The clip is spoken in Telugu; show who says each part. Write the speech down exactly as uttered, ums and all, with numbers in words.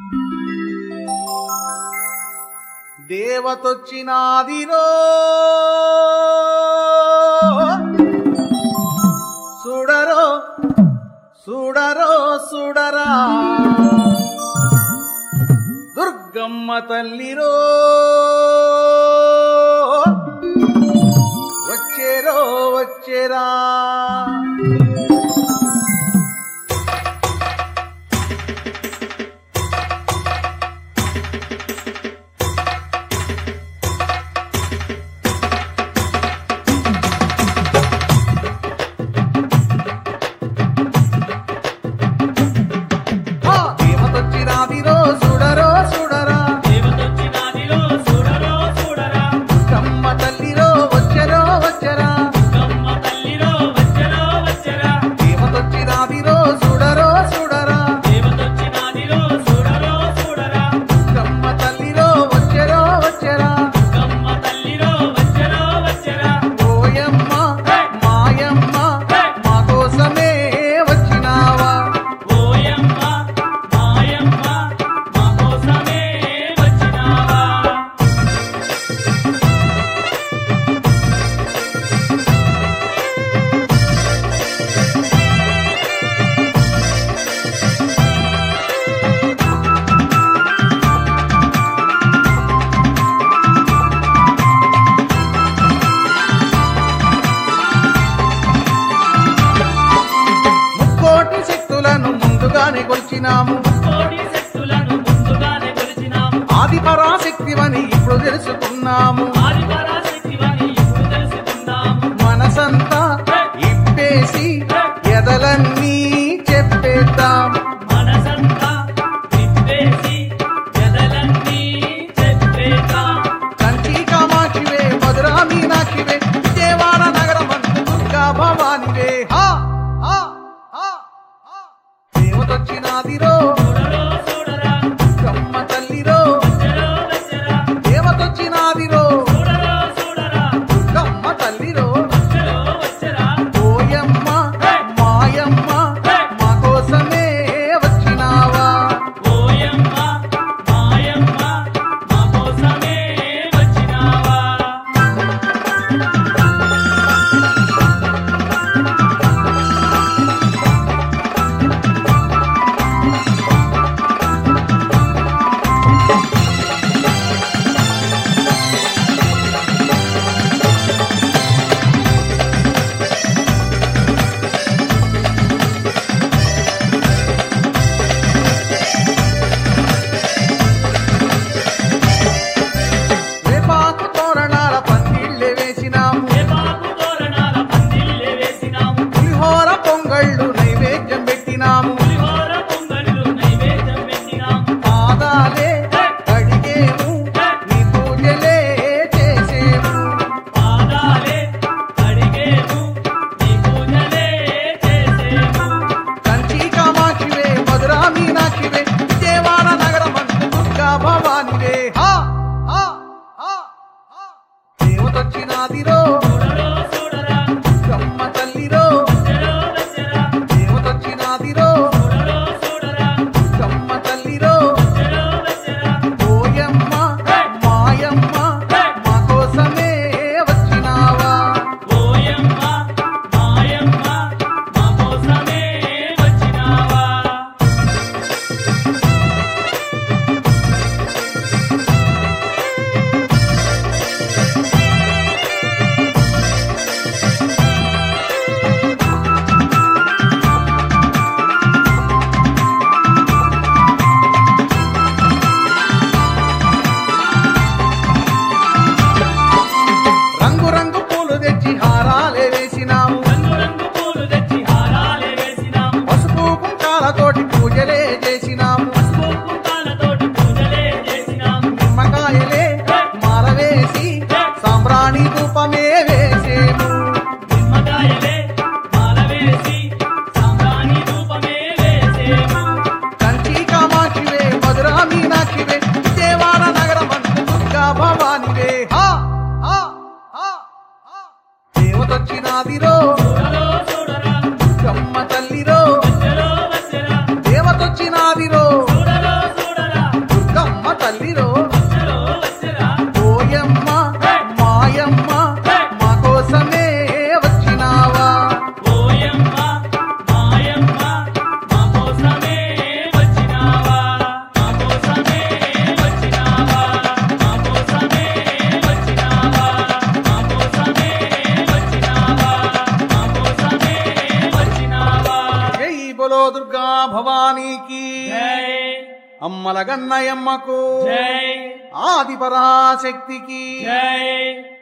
Speaker 1: దేవతొచ్చినాదిరో సుడరో సుడరో సుడరా దుర్గమ్మ తల్లిరో వచ్చేరో వచ్చేరా కొలిచినాము ఆది పరాశక్తివని ఇప్పుడు తెలుసుకున్నాము మనసంతా ఇప్పేసి ఎదలన్నీ చెప్పేద్దాం కంచి కామాక్షివే మధురా మీనాక్షివే విజయవాడ నగరమందు దుర్గా భవానివే హా దేవతొచ్చినాదిరో దుర్గమ్మ తల్లిరో దేవతొచ్చినాదిరో దుర్గమ్మ తల్లిరో ఓయమ్మ మాయమ్మ మా కోసమే వచ్చినావా దేవతొచ్చినాదిరో దుర్గమ్మ తల్లిరో దేవతొచ్చినాదిరో దుర్గమ్మ తల్లిరో ఓయమ్మ మాయమ్మ మా కోసమే వచ్చినావా తోటి పూజలే చేసినాము నిమ్మకాయలే మాలవేసి సాంబ్రాణి ధూపమే వేసేము కంచి కామాక్షివే మధురా మీనాక్షివే విజయవాడ నగరమందు దుర్గా భవానివే హా దేవతొచ్చినాదిరో దుర్గమ్మ తల్లిరో దేవతొచ్చినాదిరో భవానీకి
Speaker 2: జై
Speaker 1: అమ్మల గన్నయమ్మకు
Speaker 2: జై
Speaker 1: ఆది పరాశక్తికి
Speaker 2: జై